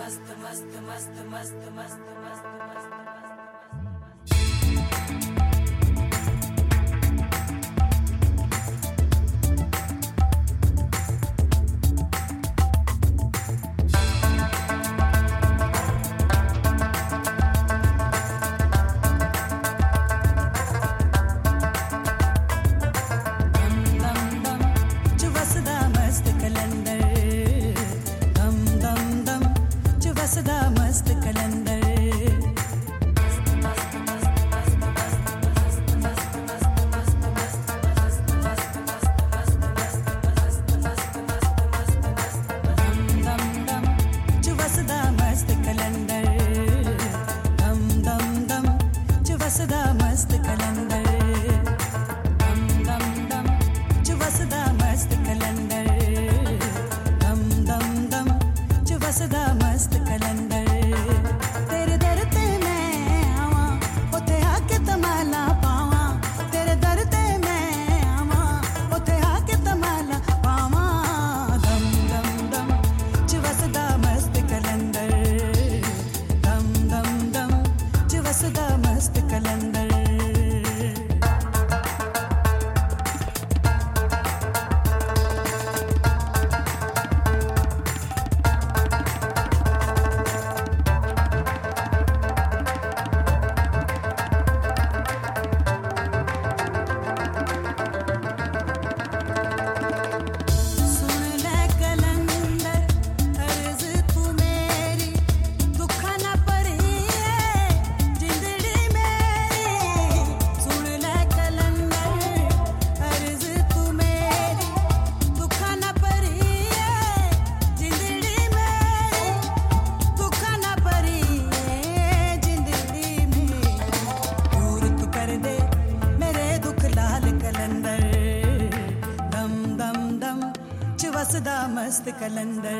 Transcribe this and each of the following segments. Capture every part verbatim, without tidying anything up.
मस्त कलंदर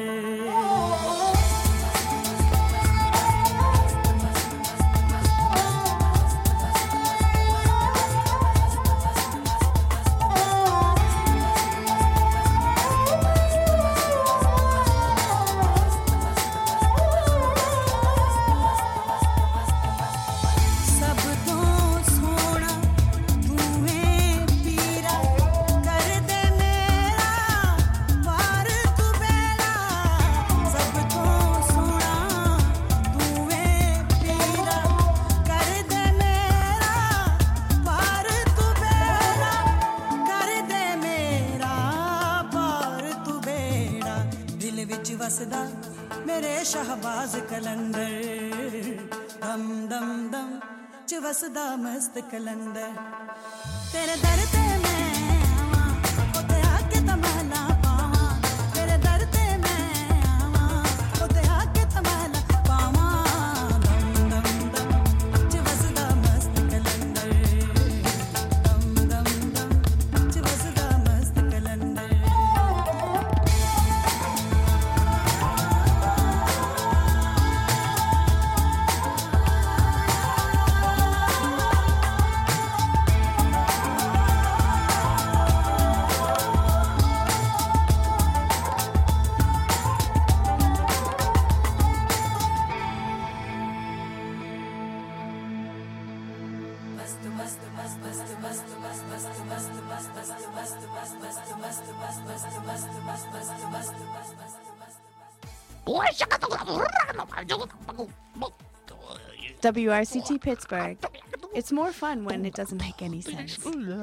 शहबाज कलंदर दम दम दम च वसदा मस्त कलंदर तेरे दर ते मैं आवां ओते आके तमाला पावां तेरे दर ते मैं आवां ओते आके तमाला पावां दम दम दम च वसदा मस्त कलंदर दम दम दम च वसदा मस्त कलंदर W R C T Pittsburgh. It's more fun when it doesn't make any sense.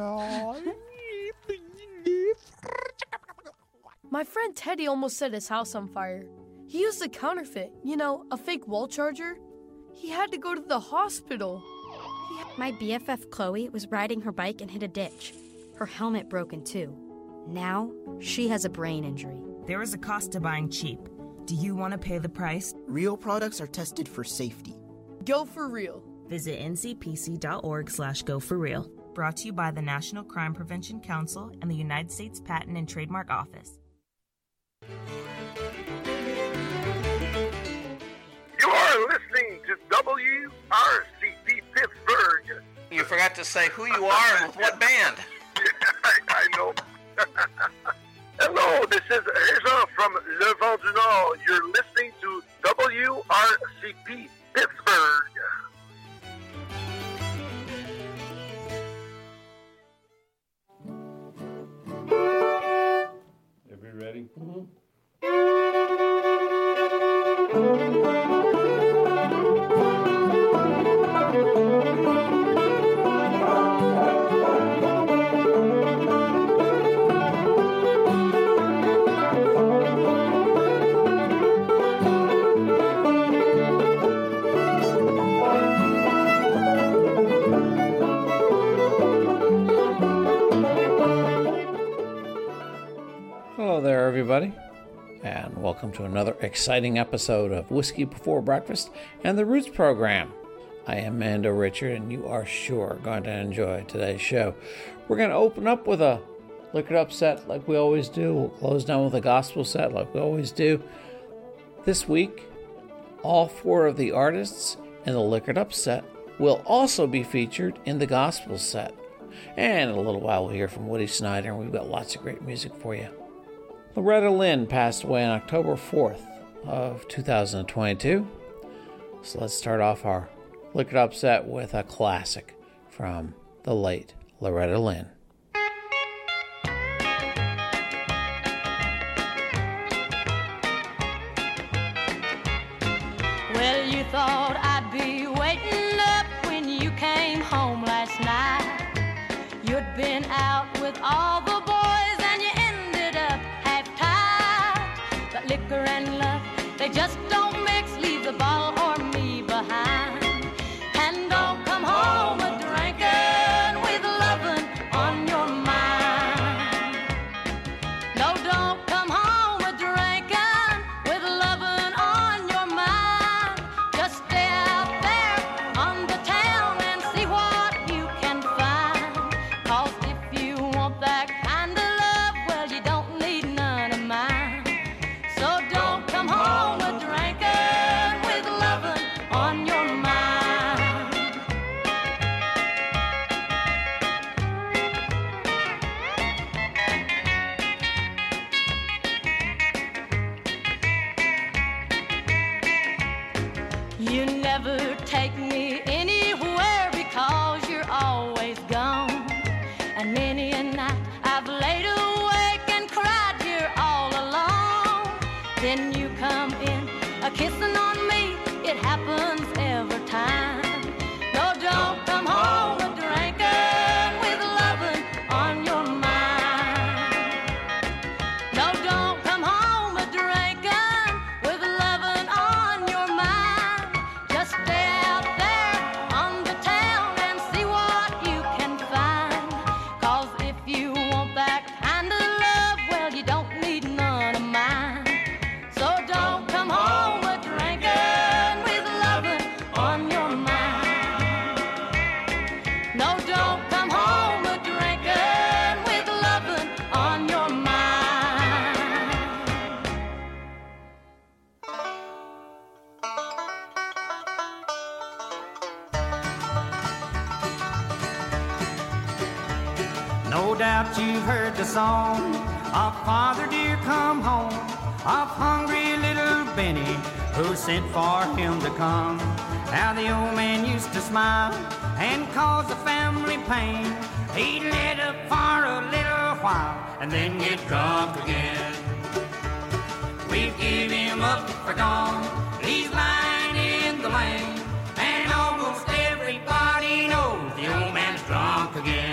My friend Teddy almost set his house on fire. He used a counterfeit, you know, a fake wall charger. He had to go to the hospital. My B F F Chloe was riding her bike and hit a ditch. Her helmet broken too. Now she has a brain injury. There is a cost to buying cheap. Do you want to pay the price? Real products are tested for safety. Go for real. Visit ncpc.org slash go for real. Brought to you by the National Crime Prevention Council and the United States Patent and Trademark Office. You are listening to W R C T Pittsburgh. You forgot to say who you are and with what band. Yeah, I, I know. Hello, this is Jean from Le Vent du Nord. You're listening to W Hello there, everybody, and welcome to another exciting episode of Whiskey Before Breakfast and the Roots Program. I am Mando Richard, and you are sure going to enjoy today's show. We're going to open up with a Lick It Up set like we always do. We'll close down with a gospel set like we always do. This week, all four of the artists in the Lick It Up set will also be featured in the gospel set. And in a little while, we'll hear from Woody Snyder, and we've got lots of great music for you. Loretta Lynn passed away on October fourth of two thousand twenty-two. So let's start off our Lick It Up set with a classic from the late Loretta Lynn. Well, you thought I'd be waiting up when you came home last night. You'd been out with all the boys and you ended up half-tied. But liquor and love, they just don't mix. Leave the bottle or me behind. And don't come home a-drinking with lovin' on your mind. No, don't come home a-drinking with lovin' on your mind. Just stay out there on the town and see what you can find. 'Cause if you want that kind of love, well, you don't need none of mine. So don't come home a-drinking with lovin' on your mind. You never take me anywhere because you're always gone. And many a night I've laid awake and cried here all alone. Then you come in a kissing on me, it happens every time. No, don't come home a drinking with lovin' on your mind. No, don't come home a drinking with lovin' on your mind. Just stay out there on the town and see what you can find. 'Cause if you want that kind of love, well, you don't need none of mine. So don't come home a drinking with lovin' on your mind. No, don't come home a drinking with lovin' on your mind. No doubt you've heard the song of Father Dear Come Home, of hungry little Benny who sent for him to come. Now the old man used to smile and cause the family pain. He'd let up for a little while and then get drunk again. We've give him up for gone, he's lying in the lane, and almost everybody knows the old man's drunk again.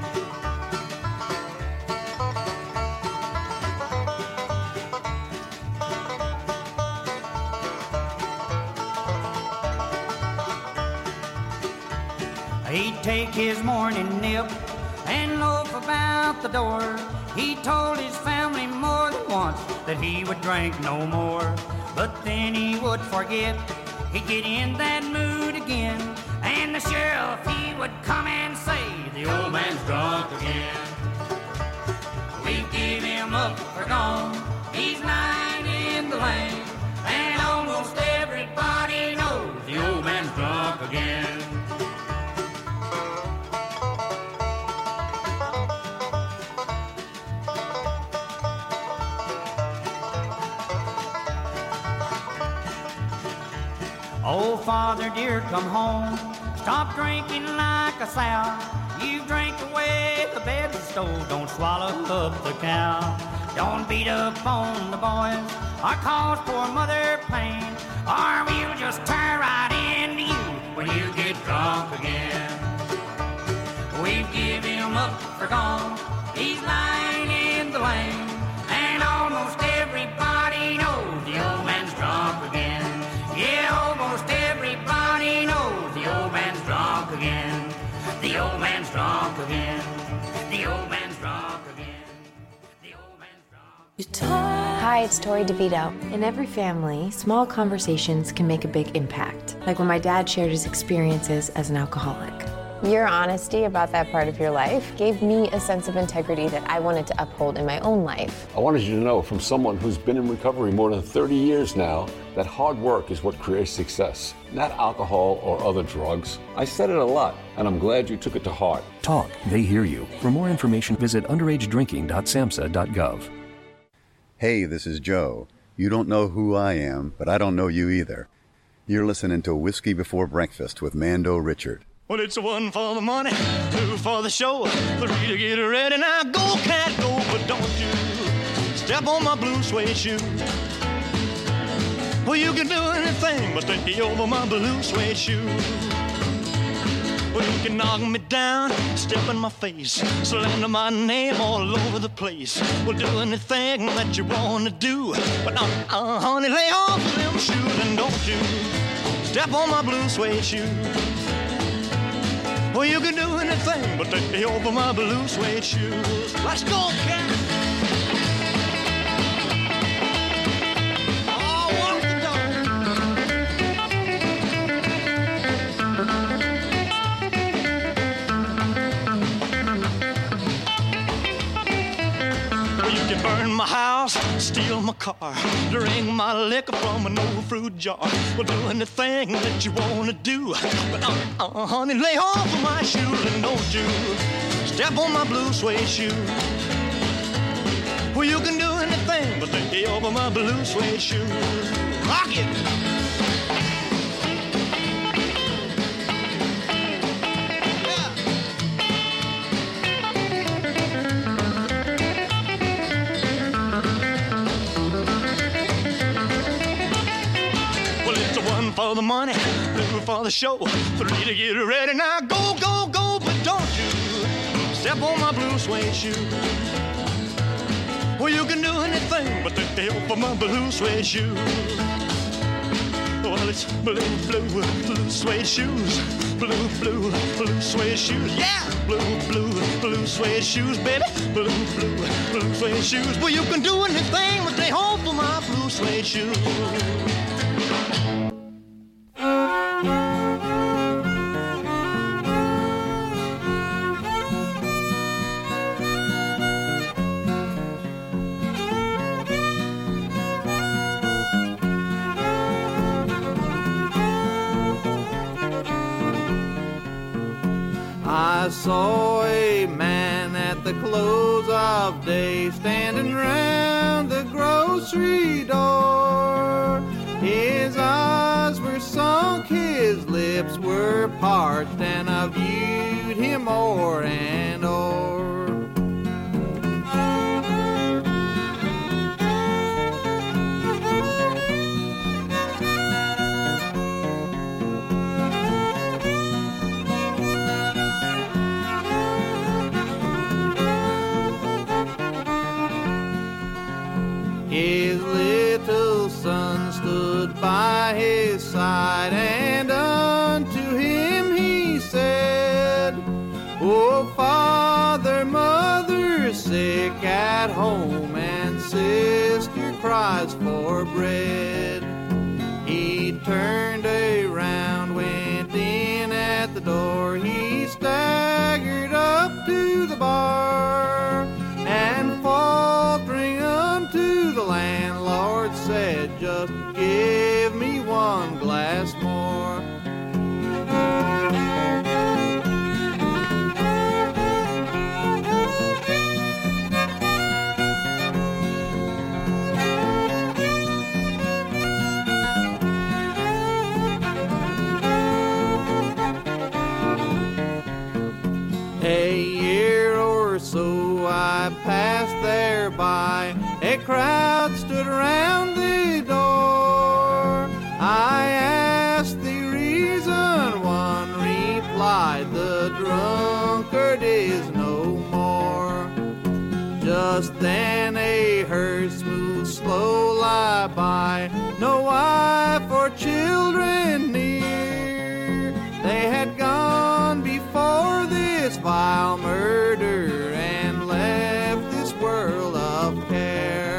He'd take his morning nip and loaf about the door. He told his family more than once that he would drink no more. But then he would forget, he'd get in that mood again, and the sheriff, he would come and say, the old man's drunk again. We give him up for gone, he's lying in the lane, and almost everybody knows the old man's drunk again. Oh, Father dear, come home. Stop drinking like a sow. You drink away the bed and stove. Don't swallow up the cow. Don't beat up on the boys or cause poor mother pain. just tear right into you when you get drunk again. We've give him up for gone. He's lying in the lane, and almost everybody knows the old man's drunk again. Yeah, almost everybody knows the old man's drunk again. The old man's drunk again. The old man's drunk again. The old man's drunk. Hi, it's Tori DeVito. In every family, small conversations can make a big impact. Like when my dad shared his experiences as an alcoholic. Your honesty about that part of your life gave me a sense of integrity that I wanted to uphold in my own life. I wanted you to know, from someone who's been in recovery more than thirty years now, that hard work is what creates success, not alcohol or other drugs. I said it a lot, and I'm glad you took it to heart. Talk, they hear you. For more information, visit underage drinking dot samhsa dot gov. Hey, this is Joe. You don't know who I am, but I don't know you either. You're listening to Whiskey Before Breakfast with Mando Richard. Well, it's one for the money, two for the show, three to get ready. Now go, cat, go, but don't you step on my blue suede shoe. Well, you can do anything but take me over my blue suede shoe. Well, you can knock me down, step in my face, slander my name all over the place. Well, do anything that you want to do, but uh, uh, honey, lay off them shoes and don't you step on my blue suede shoe. Well, you can do anything but take me over my blue suede shoes. Let's go, cat! Oh, walk the Well, you can burn my house, steal my car, drink my liquor from an old fruit jar. Well, do anything that you want to do, but uh, uh, honey, lay off of my shoes and don't you step on my blue suede shoe. Well, you can do anything but lay over my blue suede shoe. Rock it! For the money, two for the show, three to get ready. Now go, go, go, but don't you step on my blue suede shoe. Well, you can do anything but take the help of my blue suede shoe. Well, it's blue, blue, blue suede shoes, blue, blue, blue suede shoes. Yeah, blue, blue, blue suede shoes, baby, blue, blue, blue suede shoes. Well, you can do anything but take hold for my blue suede shoes. I saw a man at the close of day standing round the grocery door. His eyes were sunk, his lips were parched, and I viewed him o'er and o'er. His little son stood by his side, and unto him he said, "Oh, Father, Mother's sick at home, and sister cries for bread." He turned around, went in at the door, he staggered up to the bar, and faltering unto the landlord said, "Just give me one glass more." A year or so I passed there by, a crowd stood around the door. I just then a hearse smooth slow lie by, no wife or children near. They had gone before this vile murder and left this world of care.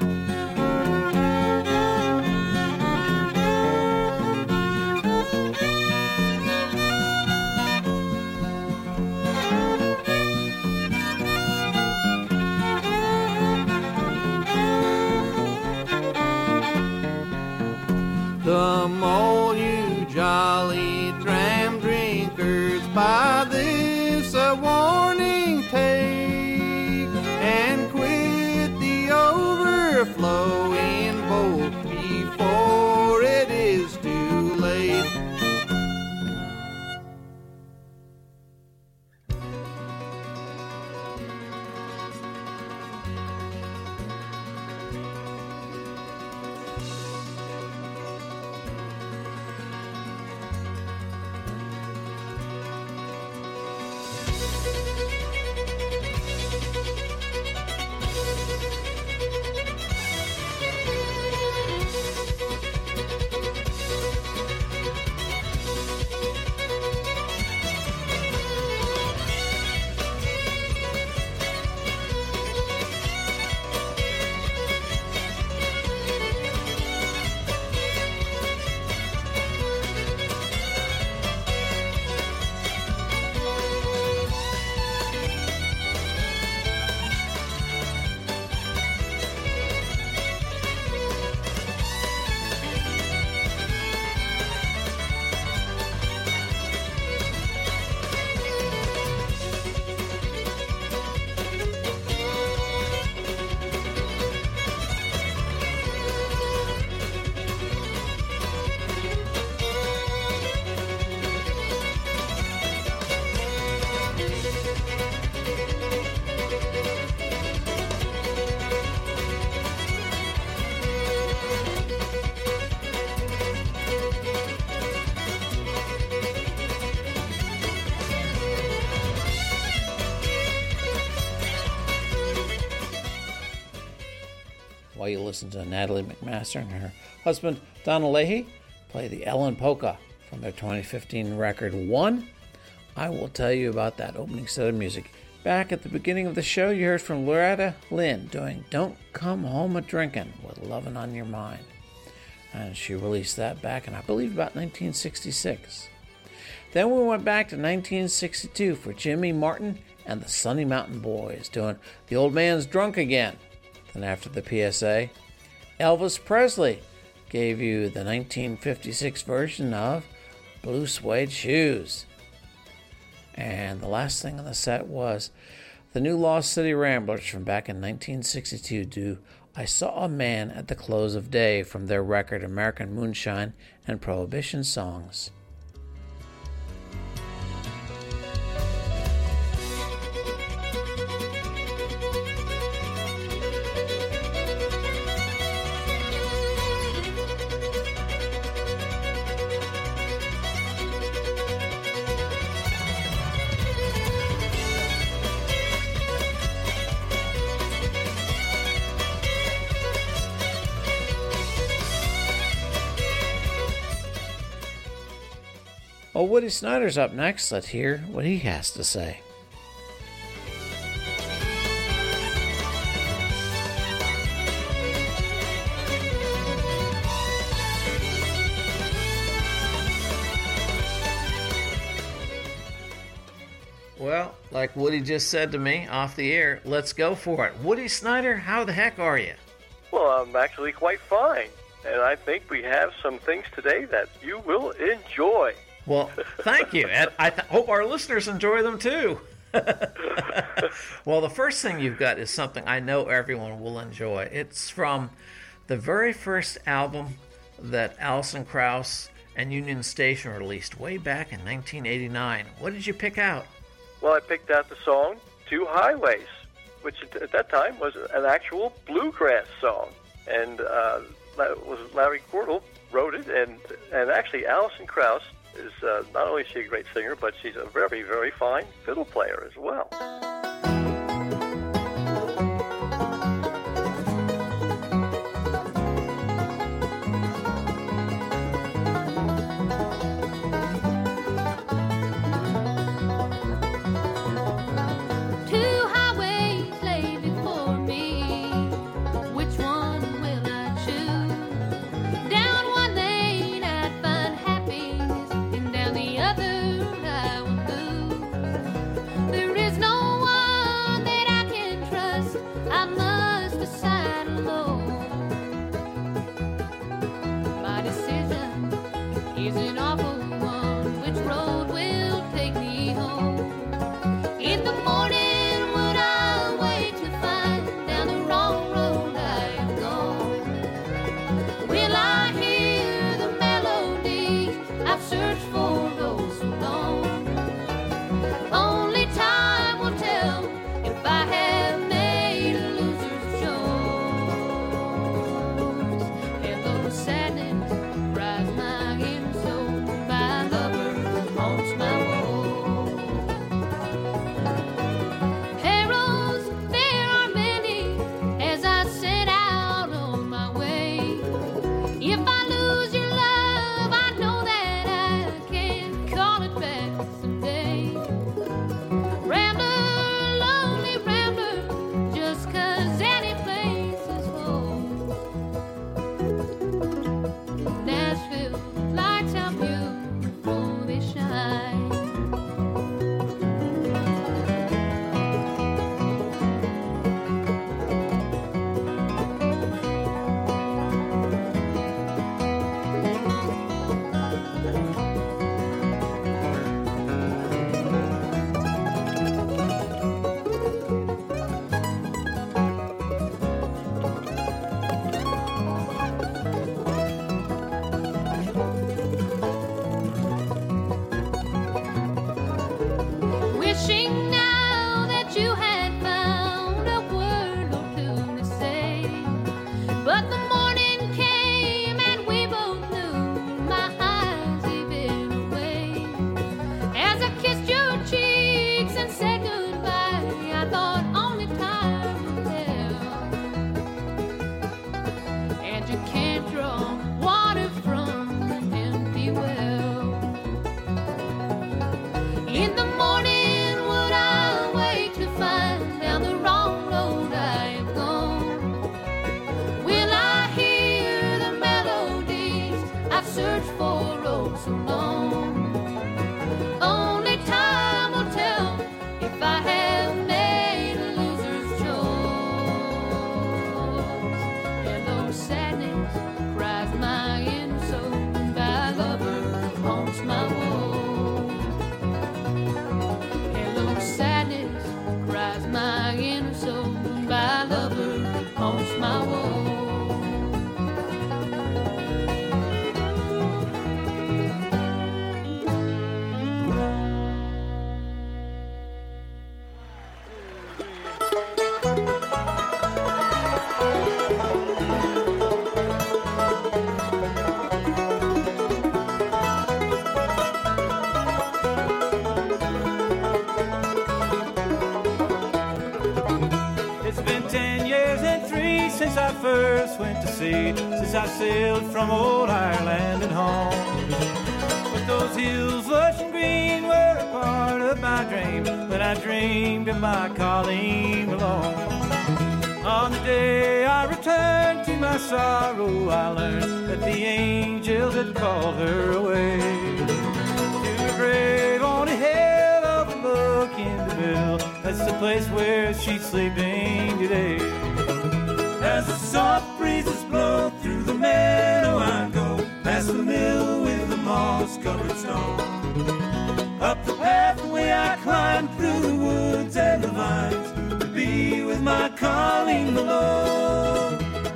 Come all you jolly dram drinkers, by this a warning take, and quit the overflowing boat before it is too late. While you listen to Natalie McMaster and her husband, Donald Leahy, play the Ellen Polka from their twenty fifteen record, One, I will tell you about that opening set of music. Back at the beginning of the show, you heard from Loretta Lynn doing Don't Come Home A-Drinkin' with Lovin' on Your Mind. And she released that back in, I believe, about nineteen sixty-six. Then we went back to nineteen sixty-two for Jimmy Martin and the Sunny Mountain Boys doing The Old Man's Drunk Again. Then after the P S A, Elvis Presley gave you the nineteen fifty-six version of Blue Suede Shoes. And the last thing on the set was the new Lost City Ramblers from back in nineteen sixty-two do I Saw a Man at the Close of Day from their record American Moonshine and Prohibition Songs. Well, Woody Snyder's up next. Let's hear what he has to say. Well, like Woody just said to me off the air, let's go for it. Woody Snyder, how the heck are you? Well, I'm actually quite fine. And I think we have some things today that you will enjoy. Well, thank you. And I th- hope our listeners enjoy them too. Well, the first thing you've got is something I know everyone will enjoy. It's from the very first album that Alison Krauss and Union Station released way back in nineteen eighty-nine. What did you pick out? Well, I picked out the song Two Highways, which at that time was an actual bluegrass song. And uh, that was Larry Cordell wrote it, and, and actually Alison Krauss is uh, not only is she a great singer, but she's a very, very fine fiddle player as well. is an awful one. Which road will take me home? In the morning would I wait to find down the wrong road I am gone? Will I hear the melody I've searched for oh so long? Only time will tell if I have made a loser's choice. And though sadness cries my inner soul, my lover haunts my wall. Perils there are many as I set out on my way. If I lose your love, I know that I can call it back someday. Rambler, lonely rambler, just 'cause any place is home. Nashville, lights how beautiful they shine. Wishing now that you had found a word or two to say. But the morning came and we both knew my eyes had been away. As I kissed your cheeks and said goodbye, I thought only time would tell. And you can't draw water from an empty well. In the morning would I wait to find down the wrong road I have gone? Will I hear the melodies I've searched for oh so long? Only time will tell if I have made a loser's choice. And though sadness cries my inner soul, my lover haunts my wall. Hello, sadness cries my inner soul. My lover haunts my wall. It's been ten years and three since I first went to sea, since I sailed from old Ireland and home. But those hills lush and green were a part of my dream when I dreamed of my calling alone. On the day I returned to my sorrow, I learned that the angels had called her away to a grave on a hill overlooking the mill. That's the place where she's sleeping today. As the soft breezes blow through the meadow, I go past the mill with the moss-covered stone. Up the pathway I climb through the woods and the vines to be with my calling alone.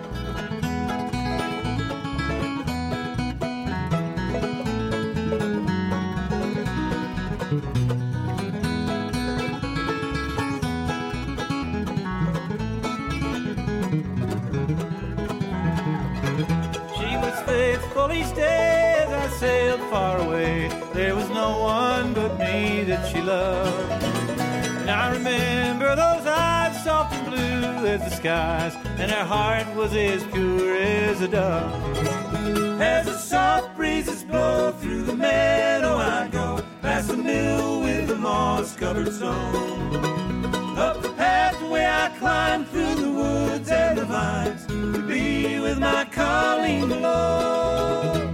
Faithful each day as I sailed far away. There was no one but me that she loved. And I remember those eyes soft and blue as the skies, and her heart was as pure as a dove. As the soft breezes blow through the meadow, I go past the mill with the moss-covered stone. Up the pathway I climb through the woods and the vines to be with my calling alone.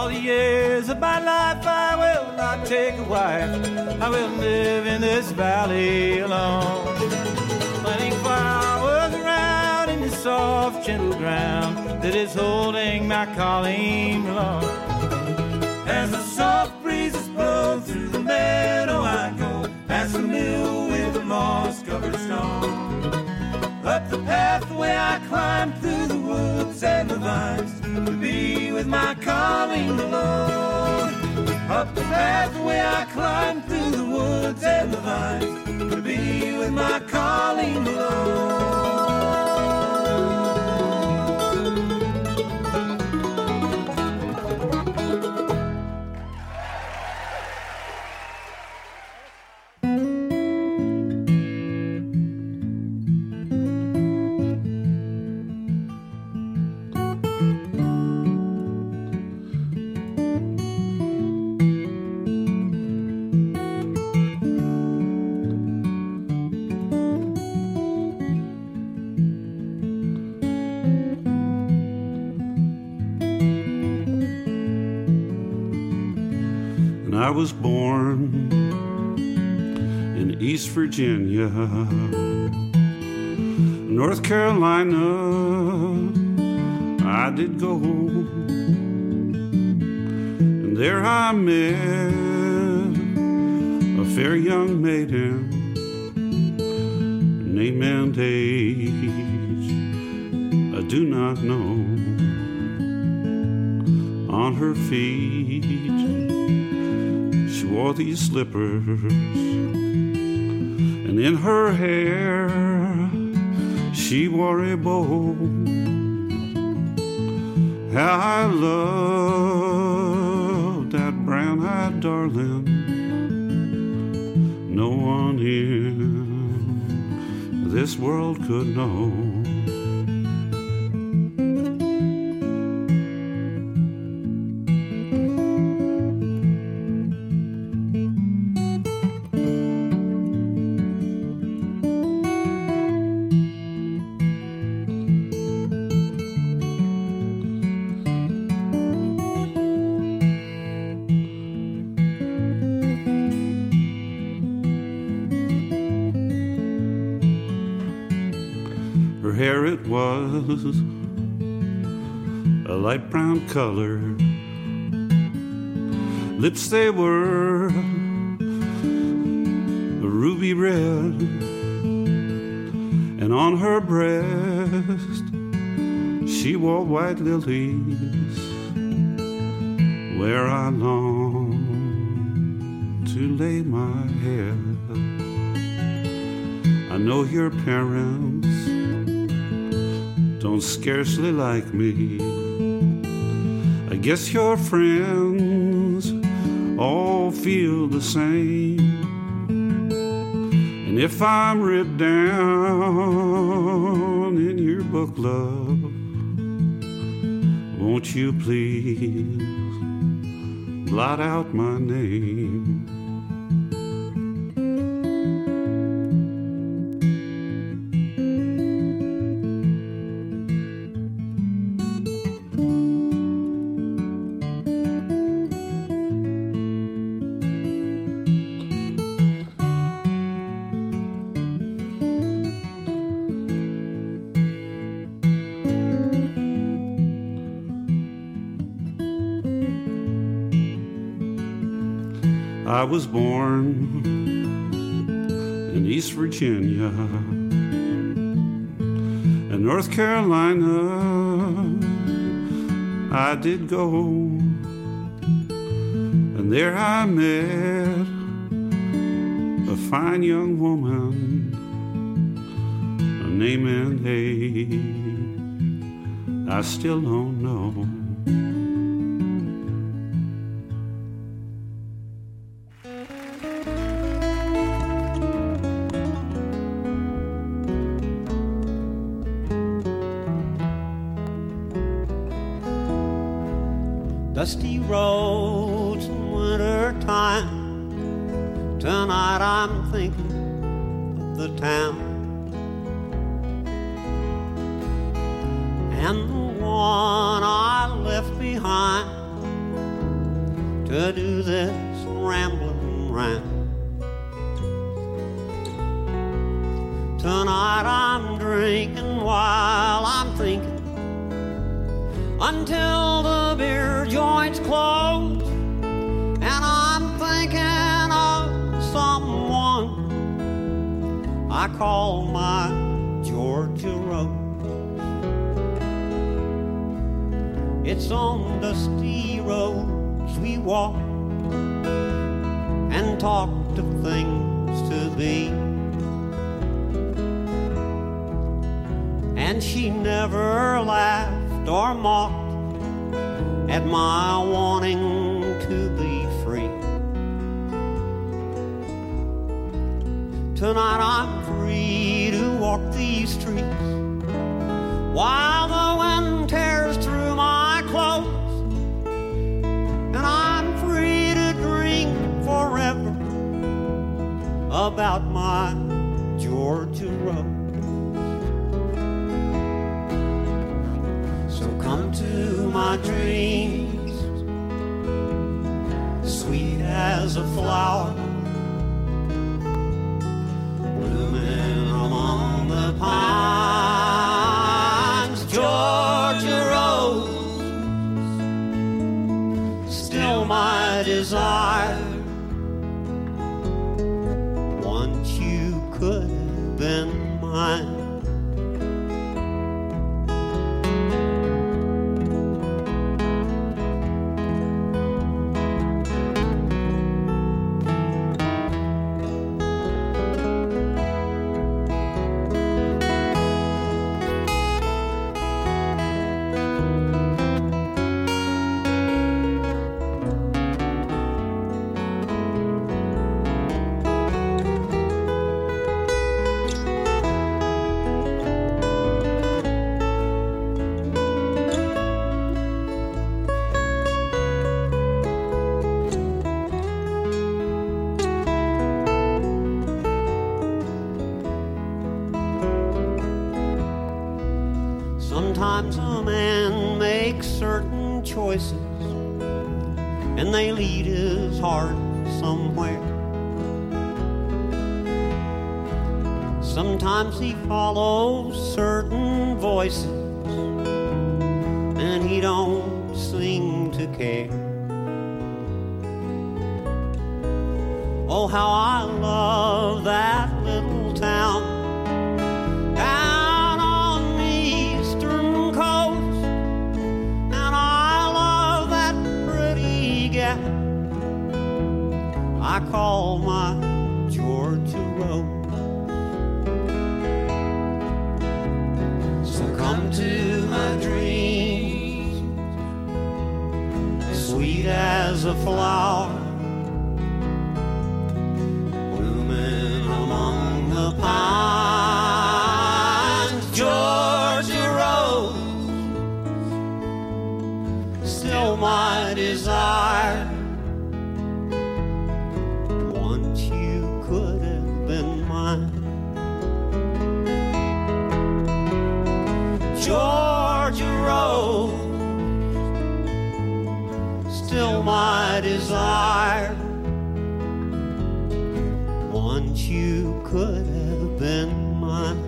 all the years of my life I will not take a wife. I will live in this valley alone. Planting flowers around in the soft, gentle ground that is holding my calling along. As the soft breezes blow through the meadow I go, past the mill with the moss-covered stone. Up the pathway I climb through the woods and the vines to be with my calling alone. Up the pathway I climb through the woods and the vines to be with my calling alone. I was born in East Virginia, North Carolina, I did go, and there I met a fair young maiden named and age I do not know. On her feet she wore these slippers, and in her hair she wore a bow. How I loved that brown-eyed darling, no one in this world could know. Her hair, it was a light brown color. Lips, they were a ruby red. And on her breast she wore white lilies, where I long to lay my head. I know your parents don't scarcely like me. I guess your friends all feel the same. And if I'm writ down in your book, love, won't you please blot out my name? I was born in East Virginia and North Carolina. I did go, and there I met a fine young woman, her name and age I still don't know. Dusty roads in winter time. Tonight I'm thinking of the town and the one I left behind to do this rambling round. Tonight I'm drinking while I'm thinking, until the beer joints close, and I'm thinking of someone I call my Georgia Rose. It's on dusty roads we walk and talk of things to be, and she never laughed or mocked at my wanting to be free. Tonight I'm free to walk these streets while the wind tears through my clothes, and I'm free to drink forever about my Georgia Rose. So come to my dreams, sweet as a flower, blooming among the pines. Georgia Rose, still my desire. Once you could have been mine. Sometimes a man makes certain choices, and they lead his heart somewhere. Sometimes he follows certain voices, and he don't seem to care. Oh, how I love that little town down on the eastern coast, and I love that pretty gal I call my Georgia Rose. So come to my dreams, sweet as a flower, blooming among the pines. Georgia Rose, still my desire. Once you could have been mine. Georgia Rose, still my desire. Once you could have been mine.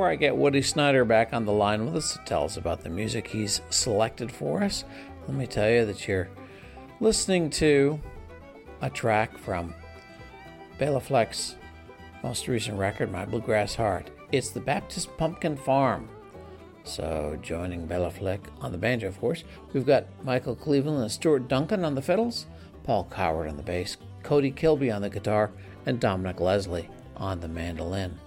before I get Woody Snyder back on the line with us to tell us about the music he's selected for us, let me tell you that you're listening to a track from Bela Fleck's most recent record, My Bluegrass Heart. It's the Baptist Pumpkin Farm. So joining Bela Fleck on the banjo, of course, we've got Michael Cleveland and Stuart Duncan on the fiddles, Paul Coward on the bass, Cody Kilby on the guitar, and Dominic Leslie on the mandolin.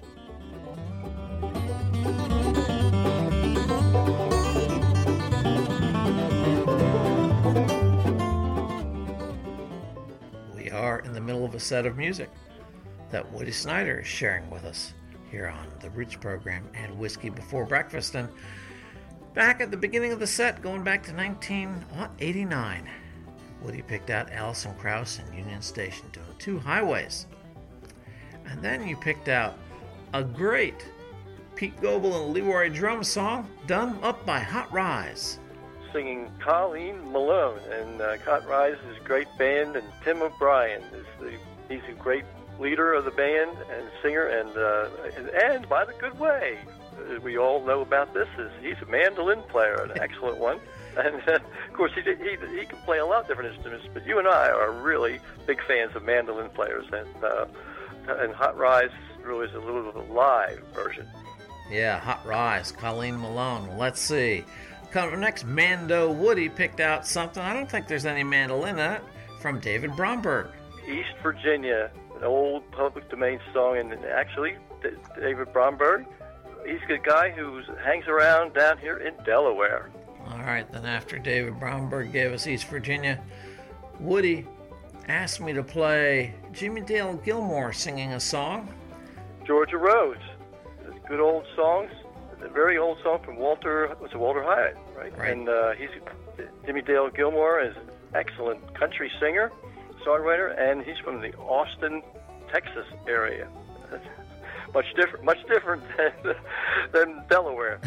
We are in the middle of a set of music that Woody Snyder is sharing with us here on the Roots program and Whiskey Before Breakfast. And back at the beginning of the set, going back to nineteen eighty-nine, Woody picked out Alison Krauss and Union Station doing Two Highways. And then you picked out a great Pete Goebel and Leroy Drum song done up by Hot Rise, singing Colleen Malone. And uh, Hot Rise is a great band, and Tim O'Brien is the he's a great leader of the band and singer, and uh, and, and by the good way, we all know about this, is he's a mandolin player, an excellent one. And uh, of course, he, he he can play a lot of different instruments, but you and I are really big fans of mandolin players, and uh, and Hot Rise really is a little bit of a live version. Yeah, Hot Rise, Colleen Malone. Let's see. Coming up next, Mando Woody picked out something, I don't think there's any mandolin in it, from David Bromberg. East Virginia, an old public domain song, and actually, David Bromberg, he's a guy who hangs around down here in Delaware. All right, then after David Bromberg gave us East Virginia, Woody asked me to play Jimmy Dale Gilmore singing a song. Georgia Rose, good old songs, a very old song from Walter, was it Walter Hyatt, right? Right. And uh, he's Jimmy Dale Gilmore is an excellent country singer, songwriter, and he's from the Austin, Texas area. That's much different, much different than, than Delaware.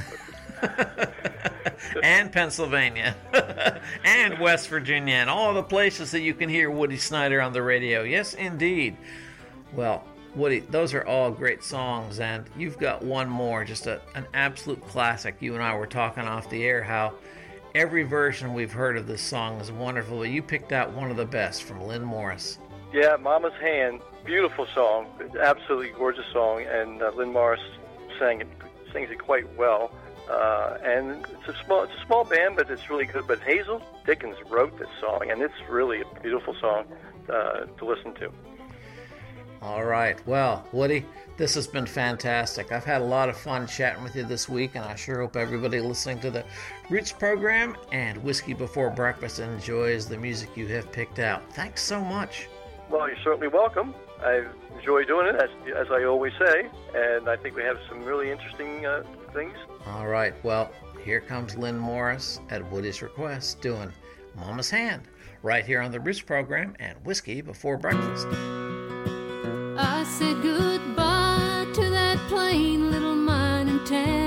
And Pennsylvania, and West Virginia, and all the places that you can hear Woody Snyder on the radio. Yes, indeed. Well, Woody, those are all great songs, and you've got one more, just a, an absolute classic. You and I were talking off the air how every version we've heard of this song is wonderful, but you picked out one of the best from Lynn Morris. Yeah, Mama's Hand, beautiful song, absolutely gorgeous song, and uh, Lynn Morris sang it, sings it quite well. Uh, and it's a small, it's a small band, but it's really good. But Hazel Dickens wrote this song, and it's really a beautiful song uh, to listen to. All right. Well, Woody, this has been fantastic. I've had a lot of fun chatting with you this week, and I sure hope everybody listening to the Roots program and Whiskey Before Breakfast enjoys the music you have picked out. Thanks so much. Well, you're certainly welcome. I enjoy doing it, as, as I always say, and I think we have some really interesting uh, things. All right. Well, here comes Lynn Morris at Woody's request doing Mama's Hand right here on the Roots program and Whiskey Before Breakfast. I said goodbye to that plain little mining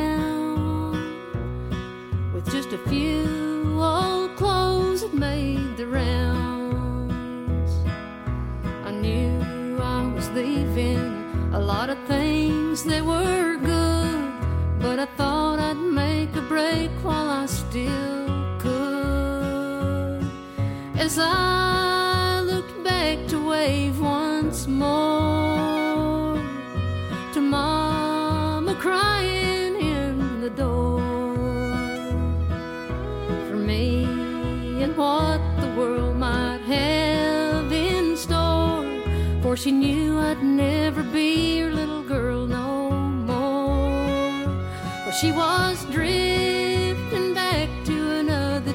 town with just a few old clothes that made the rounds. I knew I was leaving a lot of things that were good, but I thought I'd make a break while I still could. As I looked back to wave once more to Mama crying in the door for me and what the world might have in store, for she knew I'd never be her little girl no more. Well, she was drifting back to another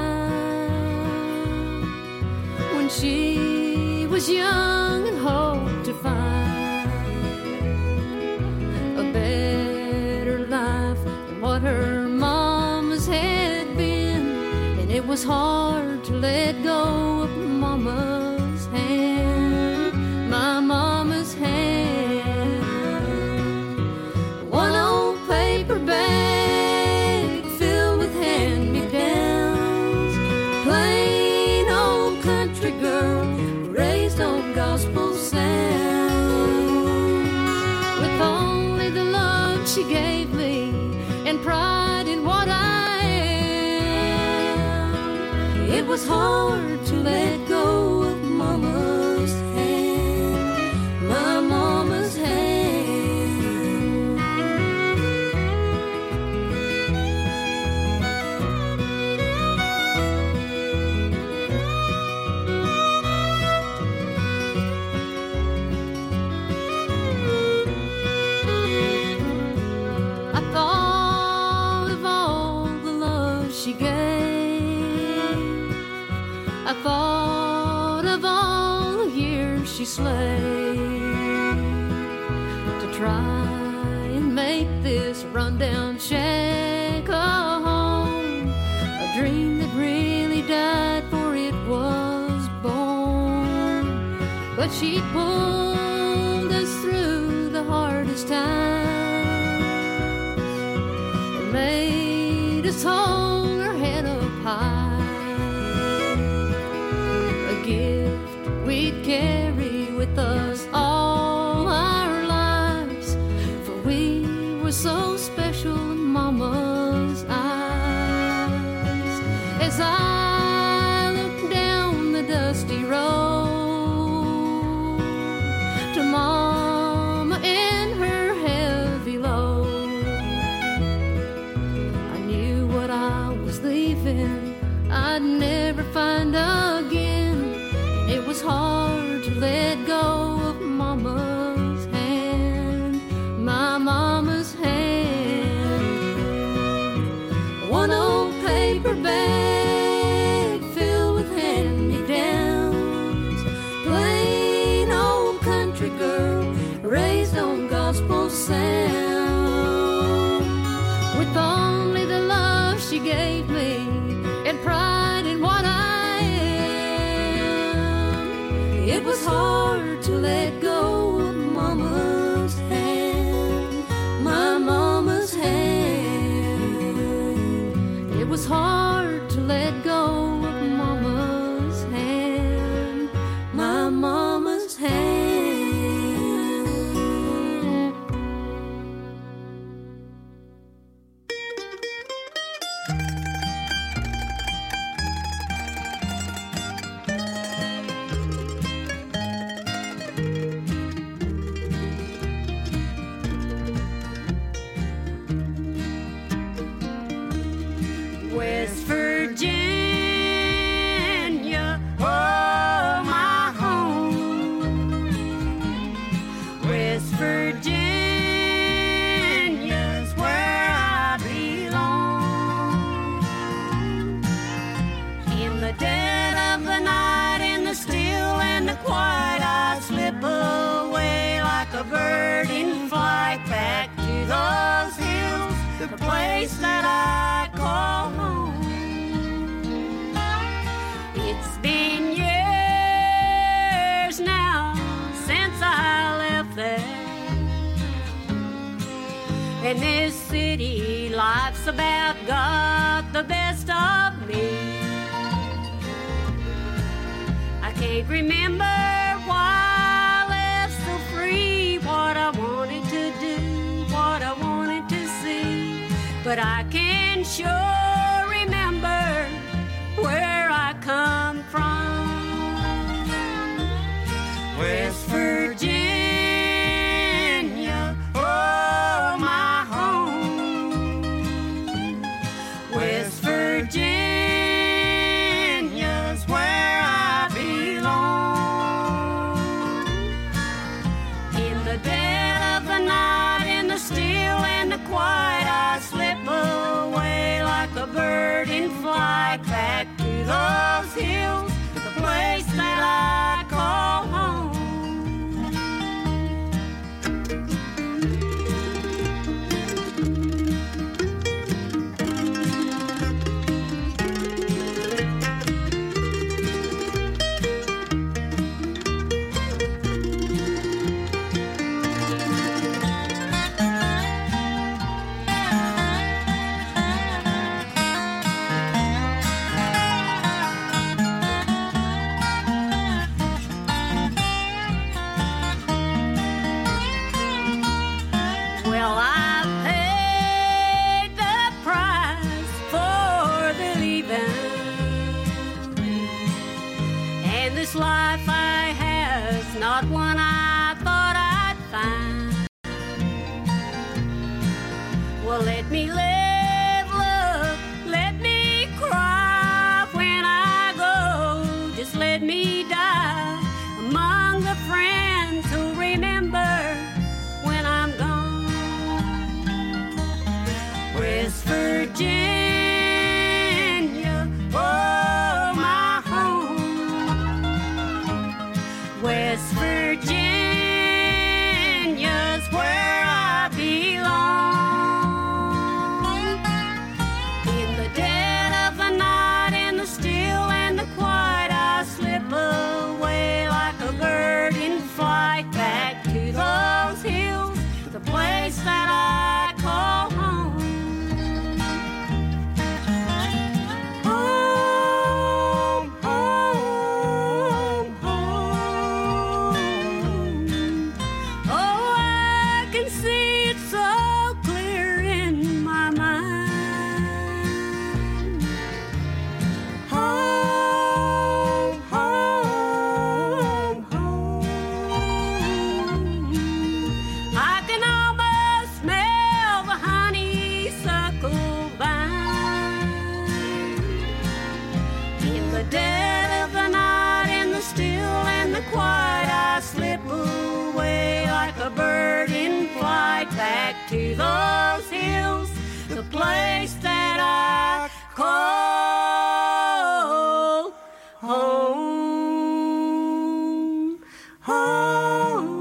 time when she was young and hoped to find a better life than what her mama's had been, and it was hard to let go of Mama's hand, my Mama's hand. One old paper bag filled with hand-me-downs, plain old country girl raised on gospel sound. With only the love she gave me It was hard to let go of Mama's hand, my Mama's hand. I thought of all the love she gave. I thought of all the years she slaved to try and make this rundown shack a home, a dream that really died for it was born. But she pulled us through the hardest times and made us hold her head up high. Gift we'd carry with us all our lives, for we were so special in Mama's eyes. As I look down the dusty road to Mama in her heavy load, I knew what I was leaving I'd never find again. It was hard to let go of Mama's hand, my Mama's hand. One old paper bag filled with hand-me-downs, plain old country girl raised on gospel sound. With only the love she gave me and pride in what I It was hard to let go of Mama's hand, my Mama's hand. It was hard to let go of Mama's hand, my Mama's hand. West Virginia, oh my home. West Virginia's where I belong. In the dead of the night, in the still and the quiet, I slip away like a bird in flight back to those hills, the place that I call home. It's been years now since I left there, and this city life's about got the best of me. I can't remember why I left so free, what I wanted to do, what I wanted to see, but I can sure remember where I come from. West Virginia, oh my home. West Virginia's where I belong. In the dead of the night, in the still and the quiet, I slip away like a bird in flight back to those hills, the place that I call home. This life I have, not one I thought I'd find. Well, let me live, love, let me cry when I go. Just let me die among the friends who remember when I'm gone. West Virginia, oh, my home. West Virginia's where I belong. In the dead of the night, in the still and the quiet, I slip away like a bird in flight back to those hills, the place that I call home. Home, home, home. Oh, I can see it so clear in my mind. Home, home, home. I can almost smell the honeysuckle vine. In the dead of the night, in the still and the quiet, I slip away like a bird in flight back to those hills, the place that I call home, home.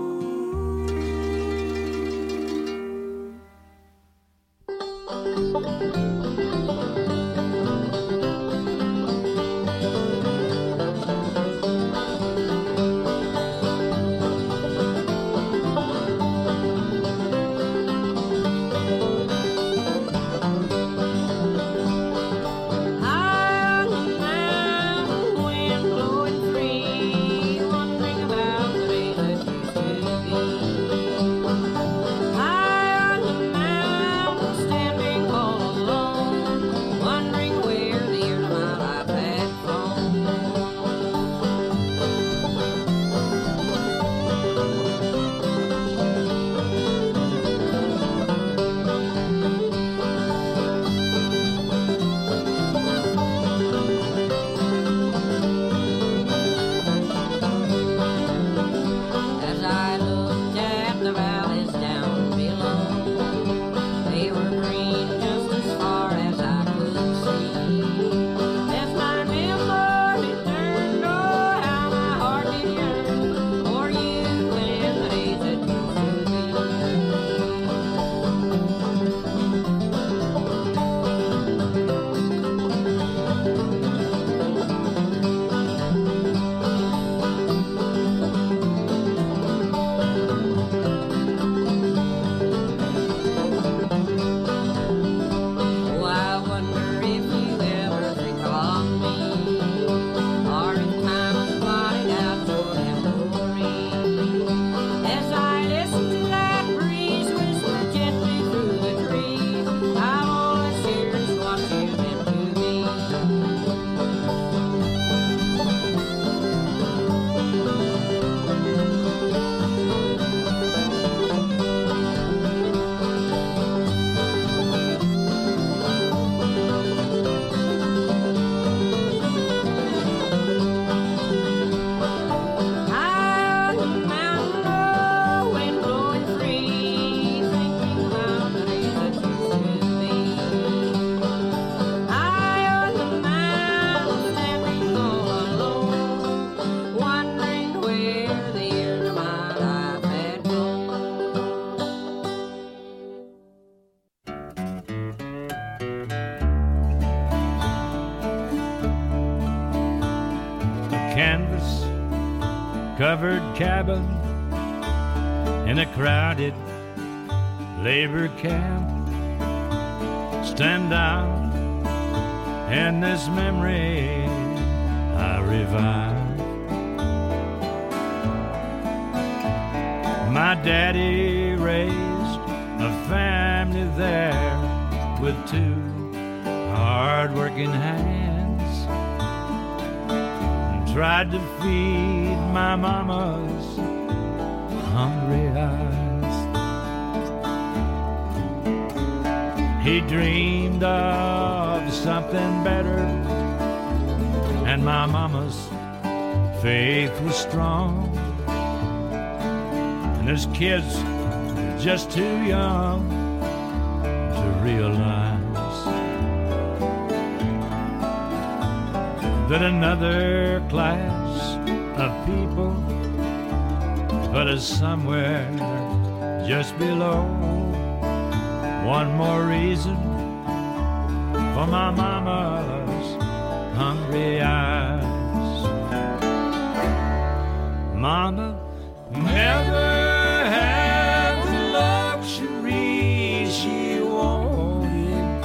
High on the mountain, wind blowing free, wondering about the days that used to be. High on the mountain, standing all alone, wondering where the years of my life had flown. As I looked at the valleys down below, they were green just as far as I could see. As my memory returned, oh, how my heart did yearn for you and the days that used to be. Oh, I wonder if you ever think of me, or in time I'm blotted out your memory. As I listen to that breeze whisper gently through the trees, I'll always cherish what you've been to me. High on the mountain, oh, wind blowing free, thinking about the days that used to be. High on the mountain, standing all alone, wondering where the years of my life had flown. A canvas covered cabin in a crowded labor camp. Stand out in this memory I revive. My daddy raised a family there with two hard-working hands. tried to feed my mama's hungry eyes. He dreamed of something better, and my mama's faith was strong. And this kid's just too young to realize that another class of people put us somewhere just below. One more reason for my mama's hungry eyes. Mama never had the luxury she wanted,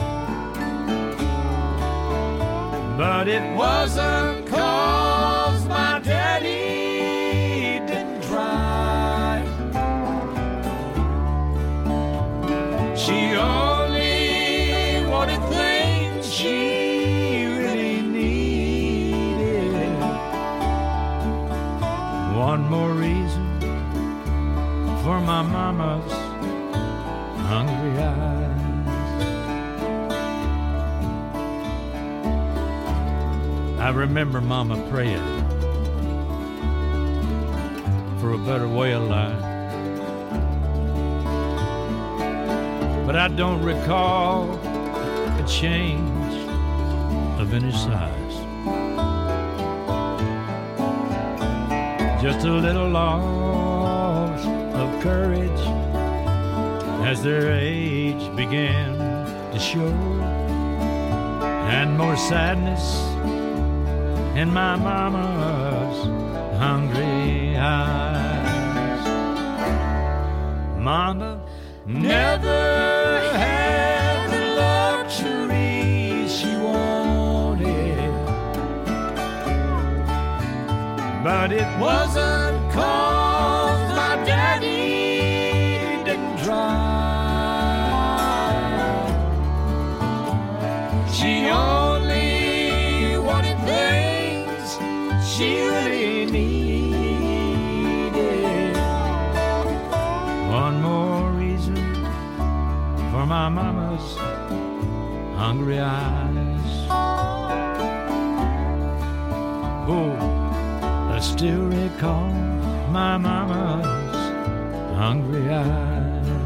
but it wasn't 'cause my daddy didn't try. She only wanted things she really needed. One more reason for my mama's hungry eyes. I remember Mama praying for a better way of life, but I don't recall a change of any size. Just a little loss of courage as their age began to show, and more sadness in my mama's hungry eyes. Mama never had the luxury she wanted, but it wasn't 'cause my daddy didn't try. She only wanted things she really needed. One more reason for my mama's hungry eyes. Oh, I still recall my mama's hungry eyes.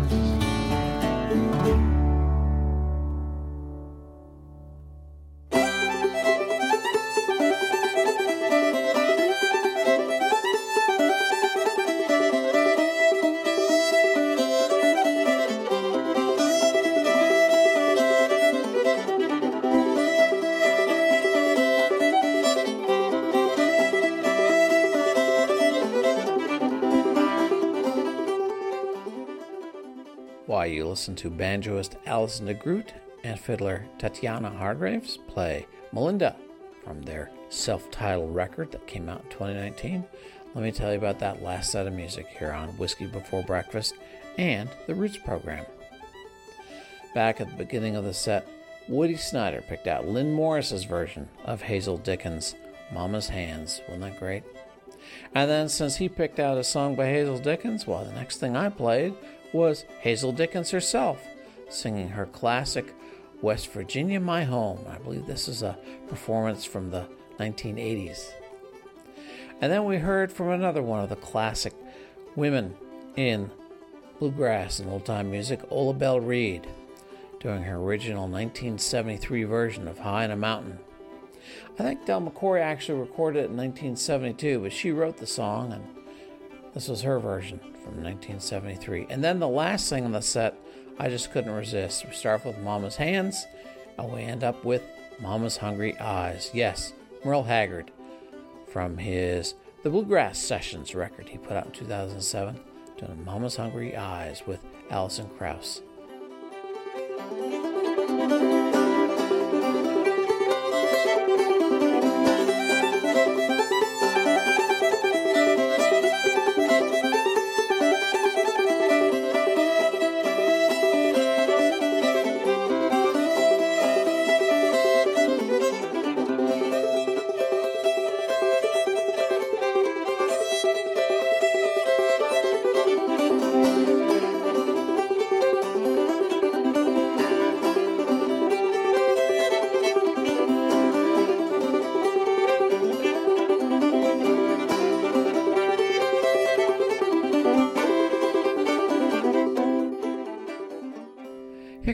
Why, you listen to banjoist Alison DeGroot and fiddler Tatiana Hargraves play Melinda from their self-titled record that came out in twenty nineteen. Let me tell you about that last set of music here on Whiskey Before Breakfast and the Roots program. Back at the beginning of the set, Woody Snyder picked out Lynn Morris's version of Hazel Dickens' Mama's Hands. Wasn't that great? And then since he picked out a song by Hazel Dickens, well, the next thing I played was Hazel Dickens herself singing her classic West Virginia My Home. I believe this is a performance from the nineteen eighties. And then we heard from another one of the classic women in bluegrass and old-time music, Ola Belle Reed, doing her original nineteen seventy-three version of High on a Mountain. I think Del McCoury actually recorded it in nineteen seventy-two, but she wrote the song, and this was her version from nineteen seventy-three. And then the last thing on the set, I just couldn't resist. We start with Mama's Hands, and we end up with Mama's Hungry Eyes. Yes, Merle Haggard from his The Bluegrass Sessions record he put out in two thousand seven, doing Mama's Hungry Eyes with Alison Krauss.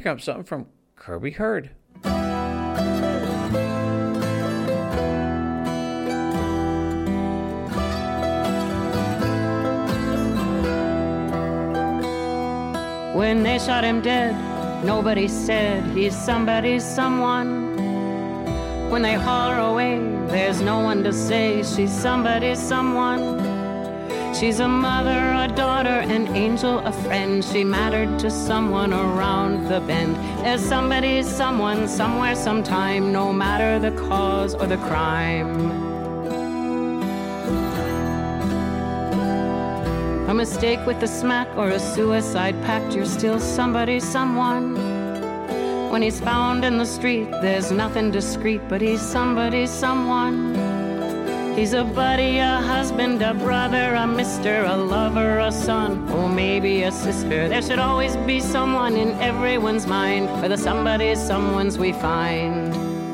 comes something from Kirby Hurd. When they shot him dead, nobody said he's somebody's someone. When they haul her away, there's no one to say she's somebody's someone. She's a mother, a daughter, an angel, a friend. She mattered to someone around the bend. There's somebody's someone, somewhere, sometime, no matter the cause or the crime. A mistake with a smack or a suicide pact, you're still somebody's someone. When he's found in the street, there's nothing discreet, but he's somebody's someone. He's a buddy, a husband, a brother, a mister, a lover, a son, or maybe a sister. There should always be someone in everyone's mind, for the somebody's someones we find.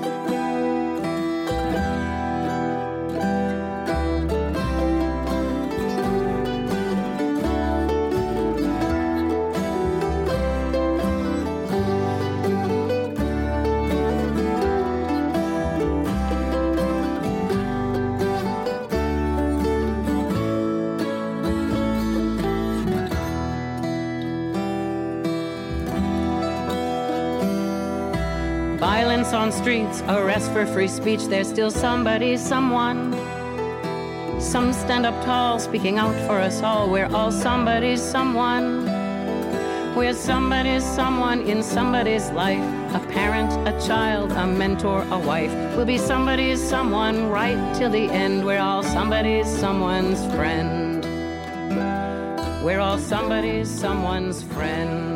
Violence on streets, arrest for free speech, there's still somebody, someone. Some stand up tall, speaking out for us all. We're all somebody's someone. We're somebody's someone in somebody's life. A parent, a child, a mentor, a wife. We'll be somebody's someone right till the end. We're all somebody's someone's friend. We're all somebody's someone's friend.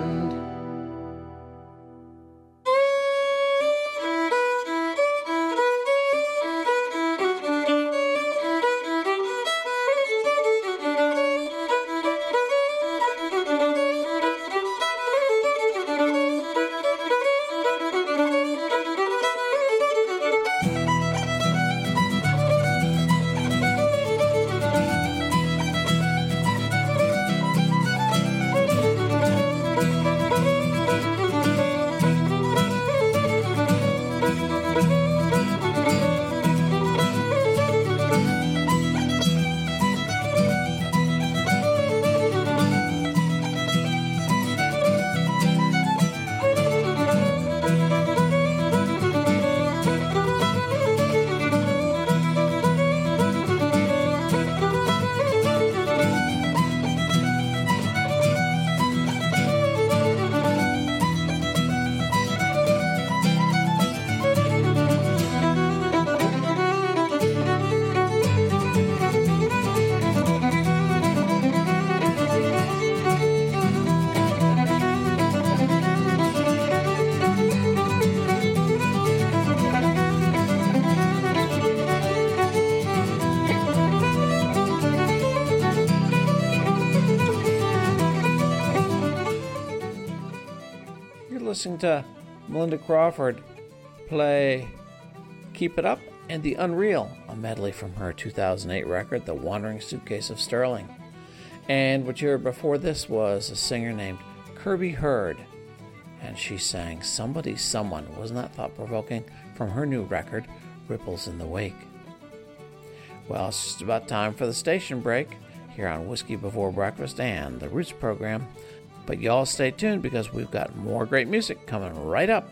Listening to Melinda Crawford play Keep It Up and The Unreal, a medley from her two thousand eight record, The Wandering Suitcase of Sterling. And what you heard before this was a singer named Kirby Hurd, and she sang Somebody's Someone. Wasn't that thought-provoking? From her new record, Ripples in the Wake. Well, it's just about time for the station break here on Whiskey Before Breakfast and the Roots program. But y'all stay tuned because we've got more great music coming right up.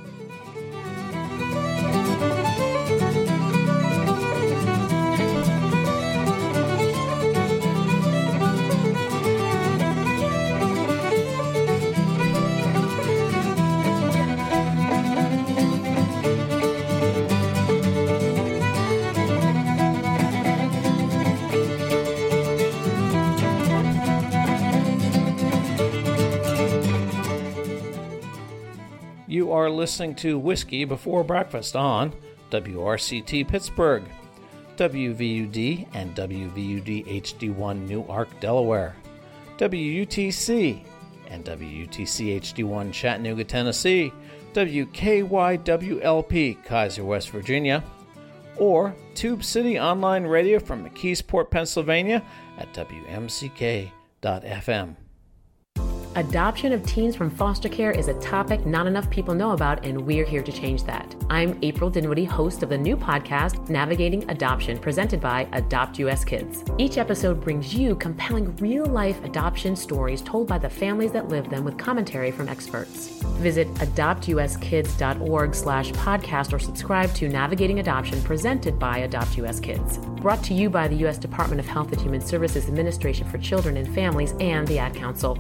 You are listening to Whiskey Before Breakfast on W R C T Pittsburgh, W V U D and W V U D H D one Newark, Delaware, W U T C and W U T C H D one Chattanooga, Tennessee, W K Y W L P Kaiser, West Virginia, or Tube City Online Radio from McKeesport, Pennsylvania at W M C K dot F M. Adoption of teens from foster care is a topic not enough people know about, and we're here to change that. I'm April Dinwiddie, host of the new podcast, Navigating Adoption, presented by Adopt U S Kids. Each episode brings you compelling real-life adoption stories told by the families that live them with commentary from experts. Visit adopt u s kids dot org slash podcast or subscribe to Navigating Adoption, presented by Adopt U S Kids. Brought to you by the U S Department of Health and Human Services Administration for Children and Families and the Ad Council.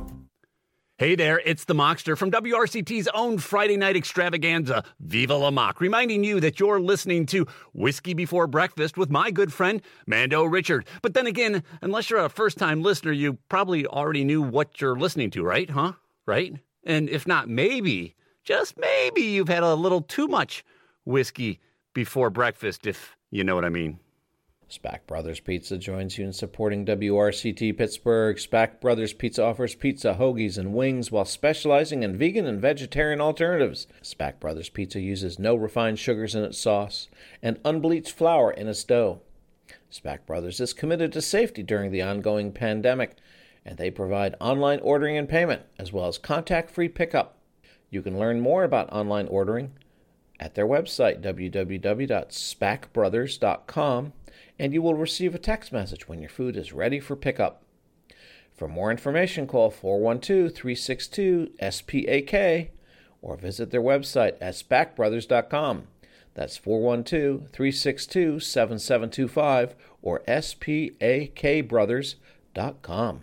Hey there, it's the Mockster from W R C T's own Friday night extravaganza, Viva La Mock, reminding you that you're listening to Whiskey Before Breakfast with my good friend, Mando Richard. But then again, unless you're a first-time listener, you probably already knew what you're listening to, right? Huh? Right? And if not, maybe, just maybe you've had a little too much whiskey before breakfast, if you know what I mean. Spack Brothers Pizza joins you in supporting W R C T Pittsburgh. Spack Brothers Pizza offers pizza, hoagies, and wings while specializing in vegan and vegetarian alternatives. Spack Brothers Pizza uses no refined sugars in its sauce and unbleached flour in its dough. Spack Brothers is committed to safety during the ongoing pandemic, and they provide online ordering and payment, as well as contact-free pickup. You can learn more about online ordering at their website, w w w dot spack brothers dot com, and you will receive a text message when your food is ready for pickup. For more information, call four one two, three six two, S P A K or visit their website at spack brothers dot com. That's four one two, three six two, seven seven two five or S P A K brothers dot com.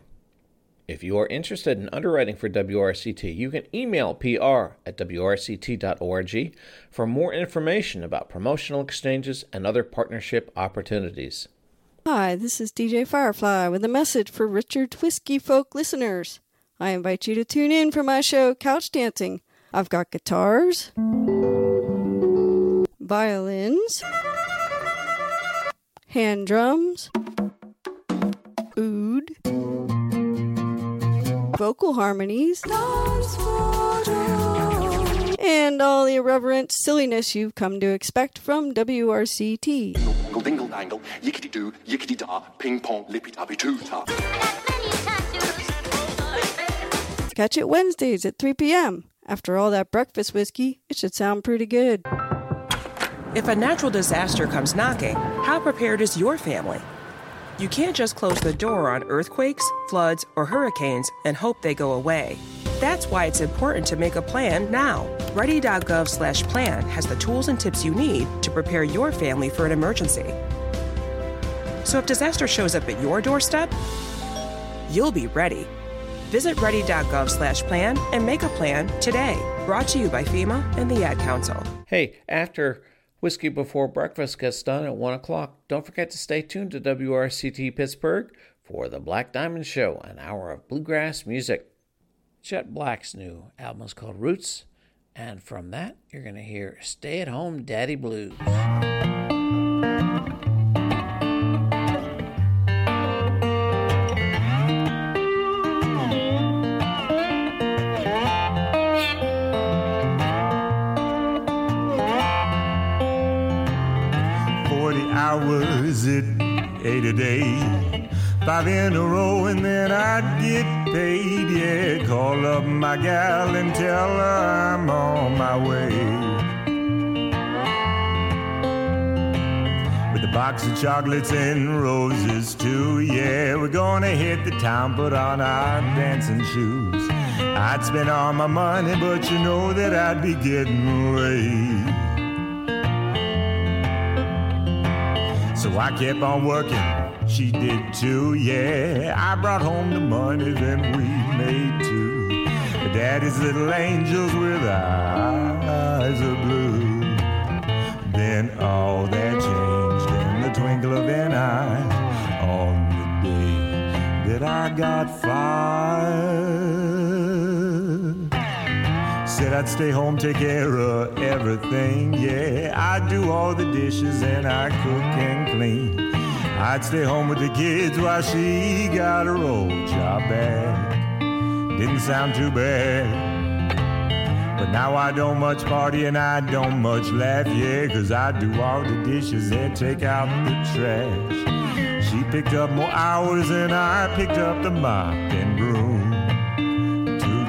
If you are interested in underwriting for W R C T, you can email P R at w r c t dot org for more information about promotional exchanges and other partnership opportunities. Hi, this is D J Firefly with a message for Richard Whiskey Folk listeners. I invite you to tune in for my show, Couch Dancing. I've got guitars, violins, hand drums, oud, vocal harmonies, and all the irreverent silliness you've come to expect from W R C T. Dingle, dingle, dangle, yickety doo, yickety da, ping pong, lippy tappy too ta. Catch it Wednesdays at three p.m. After all that breakfast whiskey, it should sound pretty good. If a natural disaster comes knocking, how prepared is your family? You can't just close the door on earthquakes, floods, or hurricanes and hope they go away. That's why it's important to make a plan now. ready dot gov slash plan has the tools and tips you need to prepare your family for an emergency. So if disaster shows up at your doorstep, you'll be ready. Visit ready dot gov slash plan and make a plan today. Brought to you by FEMA and the Ad Council. Hey, after Whiskey Before Breakfast gets done at one o'clock, don't forget to stay tuned to W R C T Pittsburgh for the Black Diamond Show, an hour of bluegrass music. Chet Black's new album is called Roots, and from that, you're going to hear Stay at Home Daddy Blues. Hours at eight a day, five in a row, and then I'd get paid. Yeah, call up my gal and tell her I'm on my way. With a box of chocolates and roses too. Yeah, we're gonna hit the town, put on our dancing shoes. I'd spend all my money, but you know that I'd be getting away. So I kept on working, she did too, yeah. I brought home the money that we made too. Daddy's little angels with eyes of blue. Then all that changed in the twinkle of an eye on the day that I got fired. Said I'd stay home, take care of everything, yeah. I'd do all the dishes and I'd cook and clean. I'd stay home with the kids while she got her old job back. Didn't sound too bad. But now I don't much party and I don't much laugh, yeah. Cause I do all the dishes and take out the trash. She picked up more hours than I picked up the mop and broom. Two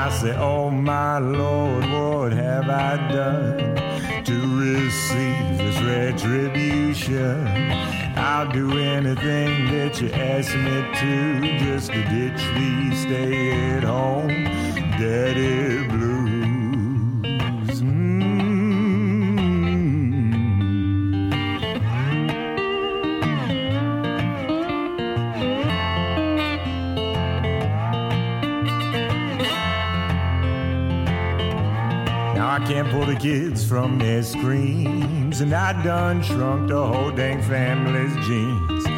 I say, oh my Lord, what have I done to receive this retribution? I'll do anything that you ask me to, just to ditch these stay-at-home daddy blues. Mm. Now I can't pull the kids from their screams, and I done shrunk the whole dang family's jeans.